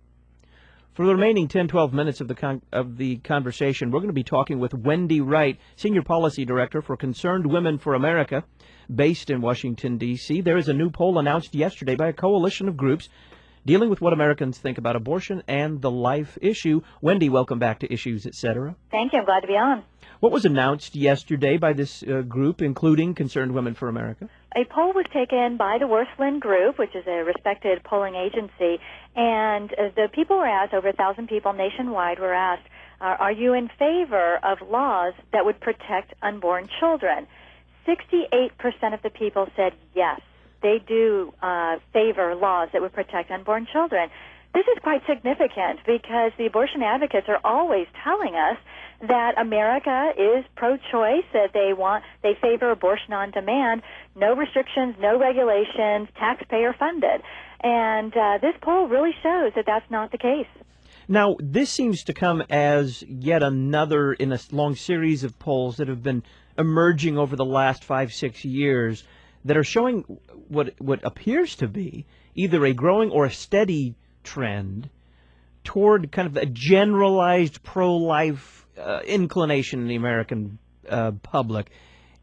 A: For the remaining ten, twelve minutes of the con of the conversation, we're going to be talking with Wendy Wright, Senior Policy Director for Concerned Women for America, based in Washington, D C There is a new poll announced yesterday by a coalition of groups dealing with what Americans think about abortion and the life issue. Wendy, welcome back to Issues, et cetera.
J: Thank you. I'm glad to be on.
A: What was announced yesterday by this uh, group, including Concerned Women for America?
J: A poll was taken by the Worslin Group, which is a respected polling agency, and uh, the people were asked, over a thousand people nationwide were asked, uh, are you in favor of laws that would protect unborn children? sixty-eight percent of the people said yes. They do uh, favor laws that would protect unborn children. This is quite significant because the abortion advocates are always telling us that America is pro-choice, that they want, they favor abortion on demand, no restrictions, no regulations, taxpayer funded. And uh, this poll really shows that that's not the case.
A: Now, this seems to come as yet another in a long series of polls that have been emerging over the last five, six years that are showing what what appears to be either a growing or a steady trend toward kind of a generalized pro-life uh, inclination in the American uh, public.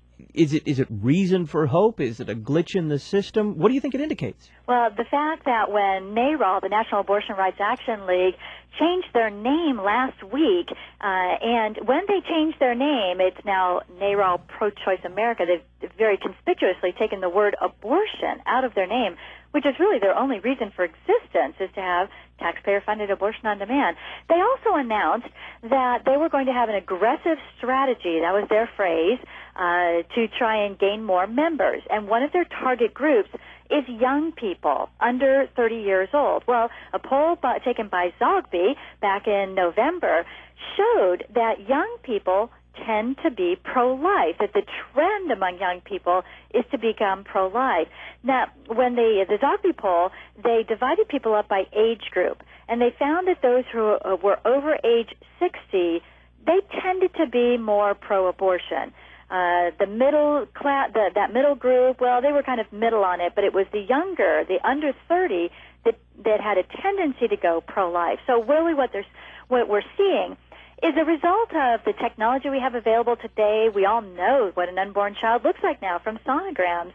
A: Is it is it reason for hope? Is it a glitch in the system? What do you think it indicates?
J: Well, the fact that when NARAL, the National Abortion Rights Action League, changed their name last week, uh, and when they changed their name, it's now NARAL Pro-Choice America. They've very conspicuously taken the word abortion out of their name, which is really their only reason for existence, is to have taxpayer-funded abortion on demand. They also announced that they were going to have an aggressive strategy, that was their phrase, uh, to try and gain more members. And one of their target groups is young people under thirty years old. Well, a poll by, taken by Zogby back in November showed that young people tend to be pro-life, that the trend among young people is to become pro-life. Now, when they, the Zogby poll, they divided people up by age group, and they found that those who were over age sixty, they tended to be more pro-abortion. Uh, the middle class, the, that middle group, well, they were kind of middle on it, but it was the younger, the under thirty, that that had a tendency to go pro-life. So really, what there's, what we're seeing is a result of the technology we have available today. We all know what an unborn child looks like now from sonograms.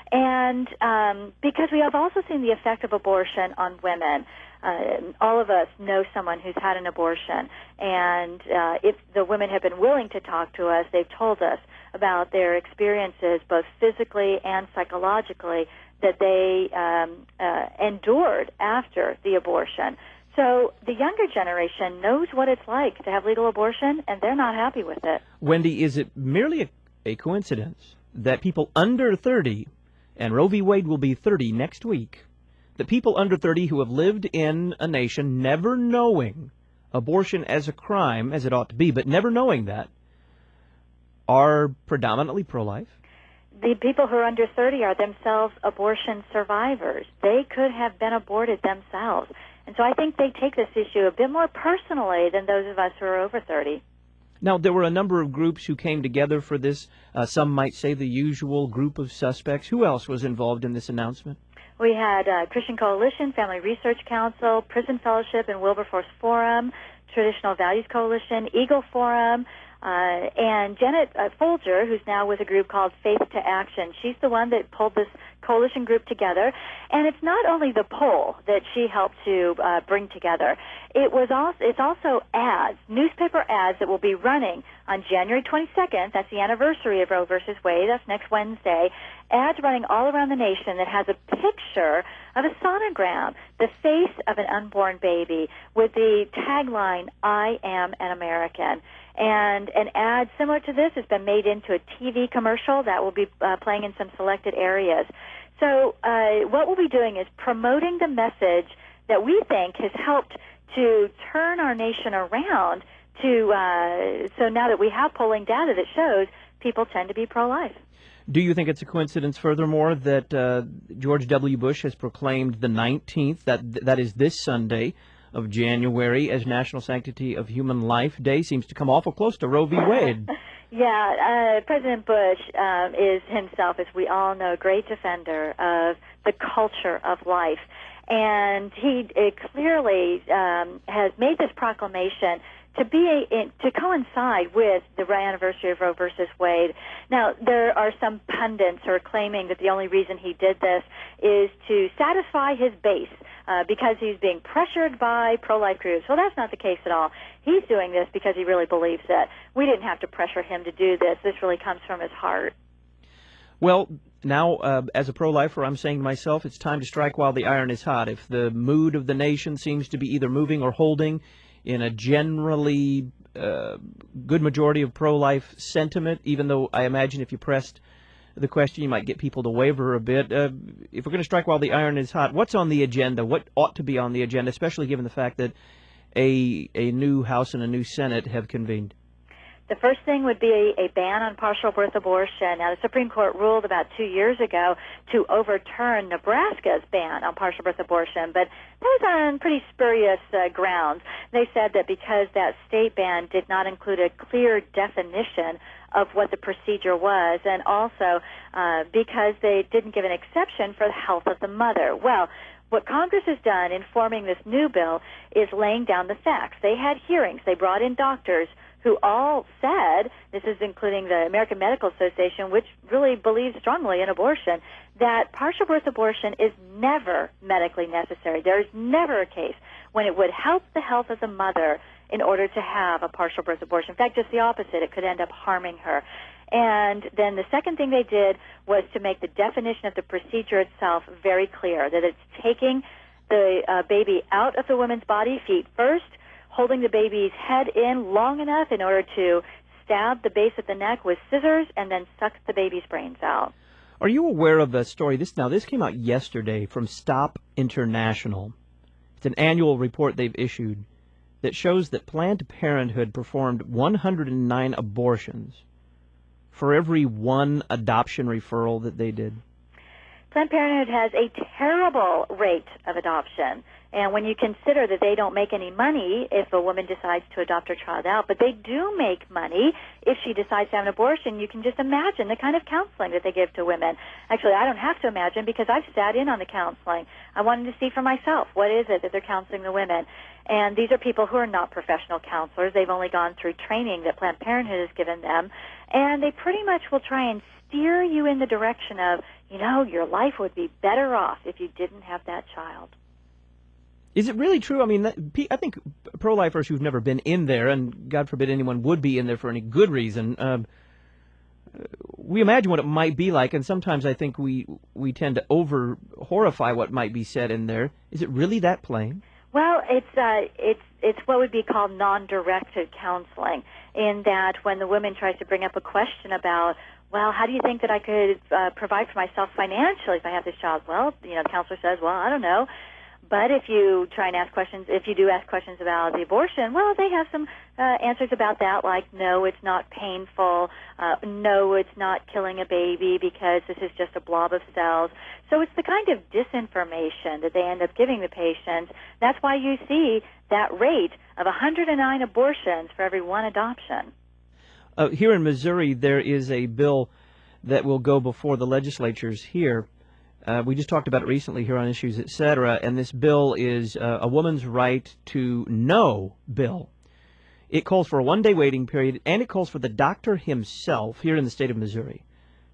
J: And um, because we have also seen the effect of abortion on women. Uh, all of us know someone who's had an abortion. And uh, if the women have been willing to talk to us, they've told us about their experiences, both physically and psychologically, that they um, uh, endured after the abortion. So the younger generation knows what it's like to have legal abortion, and they're not happy with it.
A: Wendy, is it merely a, a coincidence that people under thirty, and Roe v. Wade will be thirty next week, that people under thirty who have lived in a nation never knowing abortion as a crime, as it ought to be, but never knowing that, are predominantly pro-life?
J: The people who are under thirty are themselves abortion survivors. They could have been aborted themselves. And so I think they take this issue a bit more personally than those of us who are over thirty.
A: Now, there were a number of groups who came together for this. Uh, some might say the usual group of suspects. Who else was involved in this announcement?
J: We had uh, Christian Coalition, Family Research Council, Prison Fellowship and Wilberforce Forum, Traditional Values Coalition, Eagle Forum, uh, and Janet uh, Folger, who's now with a group called Faith to Action. She's the one that pulled this coalition group together, and it's not only the poll that she helped to uh, bring together. It was also it's also ads, newspaper ads that will be running on January twenty-second. That's the anniversary of Roe versus Wade. That's next Wednesday. Ads running all around the nation that has a picture of a sonogram, the face of an unborn baby, with the tagline, "I am an American." And an ad similar to this has been made into a T V commercial that will be uh, playing in some selected areas. So uh, what we'll be doing is promoting the message that we think has helped to turn our nation around to, uh, so now that we have polling data that shows people tend to be pro-life.
A: Do you think it's a coincidence, furthermore, that uh, George W. Bush has proclaimed the nineteenth, that that is this Sunday of January, as National Sanctity of Human Life Day? Seems to come awful close to Roe v. Wade.
J: Yeah, uh, President Bush um, is himself, as we all know, a great defender of the culture of life. And he it clearly um, has made this proclamation to be a, in, to coincide with the anniversary of Roe versus Wade. Now, there are some pundits who are claiming that the only reason he did this is to satisfy his base uh, because he's being pressured by pro-life groups. Well, that's not the case at all. He's doing this because he really believes it. We didn't have to pressure him to do this. This really comes from his heart.
A: Well, now, uh, as a pro-lifer, I'm saying to myself, it's time to strike while the iron is hot. If the mood of the nation seems to be either moving or holding in a generally uh, good majority of pro-life sentiment, even though I imagine if you pressed the question, you might get people to waver a bit. Uh, if we're going to strike while the iron is hot, what's on the agenda? What ought to be on the agenda, especially given the fact that a, a new House and a new Senate have convened?
J: The first thing would be a ban on partial birth abortion. Now, the Supreme Court ruled about two years ago to overturn Nebraska's ban on partial birth abortion, but that was on pretty spurious uh, grounds. They said that because that state ban did not include a clear definition of what the procedure was, and also uh, because they didn't give an exception for the health of the mother. Well, what Congress has done in forming this new bill is laying down the facts. They had hearings. They brought in doctors who all said, this is including the American Medical Association, which really believes strongly in abortion, that partial birth abortion is never medically necessary. There is never a case when it would help the health of the mother in order to have a partial birth abortion. In fact, just the opposite. It could end up harming her. And then the second thing they did was to make the definition of the procedure itself very clear, that it's taking the uh, baby out of the woman's body, feet first, holding the baby's head in long enough in order to stab the base of the neck with scissors and then suck the baby's brains out.
A: Are you aware of a story? This now this came out yesterday from Stop International. It's an annual report they've issued that shows that Planned Parenthood performed one hundred nine abortions for every one adoption referral that they did.
J: Planned Parenthood has a terrible rate of adoption. And when you consider that they don't make any money if a woman decides to adopt her child out, but they do make money if she decides to have an abortion, you can just imagine the kind of counseling that they give to women. Actually, I don't have to imagine because I've sat in on the counseling. I wanted to see for myself what is it that they're counseling the women. And these are people who are not professional counselors. They've only gone through training that Planned Parenthood has given them. And they pretty much will try and steer you in the direction of, you know, your life would be better off if you didn't have that child.
A: Is it really true? I mean, that, I think pro-lifers who've never been in there, and God forbid anyone would be in there for any good reason, um, we imagine what it might be like, and sometimes I think we we tend to over-horrify what might be said in there. Is it really that plain?
J: Well, it's uh, it's it's what would be called non-directed counseling, in that when the woman tries to bring up a question about, well, how do you think that I could uh, provide for myself financially if I have this child? Well, you know, the counselor says, well, I don't know. But if you try and ask questions, if you do ask questions about the abortion, well, they have some uh, answers about that, like, no, it's not painful, uh, no, it's not killing a baby because this is just a blob of cells. So it's the kind of disinformation that they end up giving the patients. That's why you see that rate of one hundred nine abortions for every one adoption.
A: Uh, here in Missouri, there is a bill that will go before the legislatures here. Uh, we just talked about it recently here on Issues, et cetera, and this bill is uh, a woman's right to know bill. It calls for a one-day waiting period, and it calls for the doctor himself here in the state of Missouri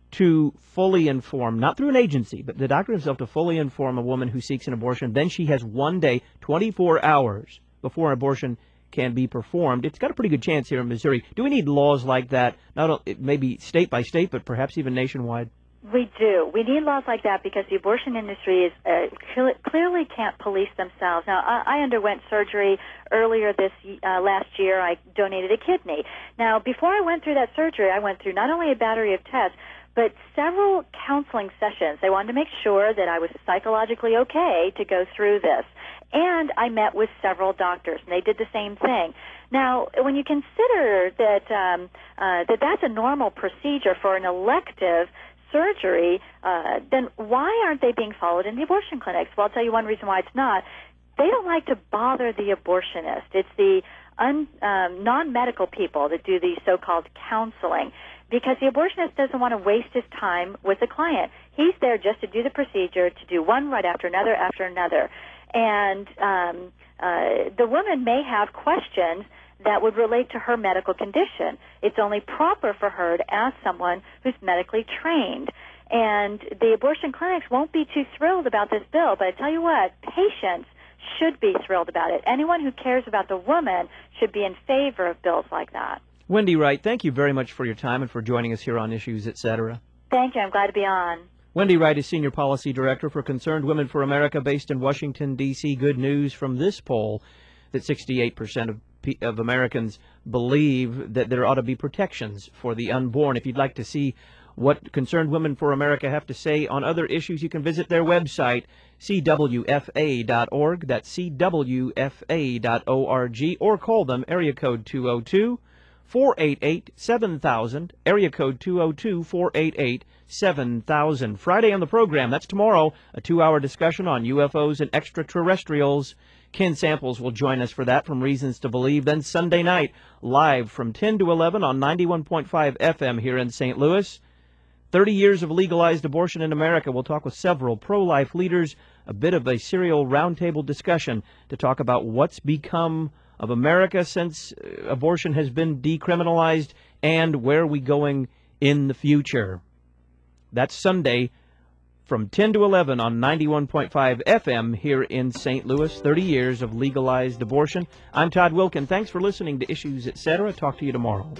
A: to fully inform, not through an agency, but the doctor himself to fully inform a woman who seeks an abortion. Then she has one day, twenty-four hours before an abortion can be performed. It's got a pretty good chance here in Missouri. Do we need laws like that, not maybe state by state, but perhaps even nationwide?
J: We do. We need laws like that because the abortion industry is uh, cl- clearly can't police themselves. Now, I, I underwent surgery earlier this uh, last year. I donated a kidney. Now, before I went through that surgery, I went through not only a battery of tests, but several counseling sessions. They wanted to make sure that I was psychologically okay to go through this. And I met with several doctors, and they did the same thing. Now, when you consider that um, uh, that that's a normal procedure for an elective surgery, uh, then why aren't they being followed in the abortion clinics? Well, I'll tell you one reason why it's not. They don't like to bother the abortionist. It's the un, um, non-medical people that do the so-called counseling, because the abortionist doesn't want to waste his time with the client. He's there just to do the procedure, to do one right after another after another. And um, uh, the woman may have questions that would relate to her medical condition. It's only proper for her to ask someone who's medically trained. And the abortion clinics won't be too thrilled about this bill, but I tell you what, patients should be thrilled about it. Anyone who cares about the woman should be in favor of bills like that.
A: Wendy Wright, thank you very much for your time and for joining us here on Issues, et cetera.
J: Thank you. I'm glad to be on.
A: Wendy Wright is Senior Policy Director for Concerned Women for America based in Washington, D C Good news from this poll that sixty-eight percent of of Americans believe that there ought to be protections for the unborn. If you'd like to see what Concerned Women for America have to say on other issues, you can visit their website, C W F A dot org. That's C W F A dot org, or call them, area code two oh two, four eight eight, seven thousand, area code two oh two, four eight eight, seven thousand. Friday on the program, that's tomorrow, a two-hour discussion on U F Os and extraterrestrials. Ken Samples will join us for that from Reasons to Believe. Then Sunday night, live from ten to eleven on ninety-one point five F M here in Saint Louis. thirty years of legalized abortion in America. We'll talk with several pro-life leaders, a bit of a serial roundtable discussion to talk about what's become of America since abortion has been decriminalized and where are we going in the future. That's Sunday from ten to eleven on ninety-one point five F M here in Saint Louis. thirty years of legalized abortion. I'm Todd Wilkin. Thanks for listening to Issues, et cetera. Talk to you tomorrow.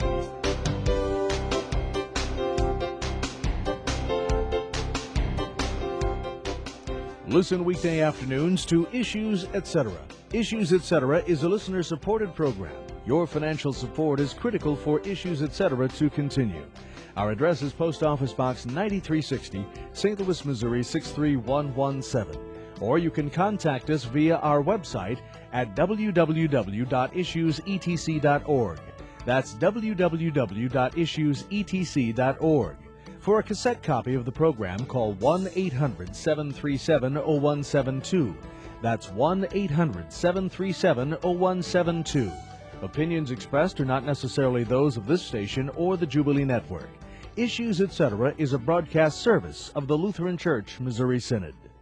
D: Listen weekday afternoons to Issues, et cetera. Issues, et cetera is a listener-supported program. Your financial support is critical for Issues, et cetera to continue. Our address is Post Office Box ninety-three sixty, Saint Louis, Missouri six three one one seven. Or you can contact us via our website at w w w dot issues e t c dot org. That's w w w dot issues e t c dot org. For a cassette copy of the program, call one eight hundred, seven three seven, oh one seven two. That's one eight hundred, seven three seven, oh one seven two. Opinions expressed are not necessarily those of this station or the Jubilee Network. Issues, et cetera is a broadcast service of the Lutheran Church Missouri Synod.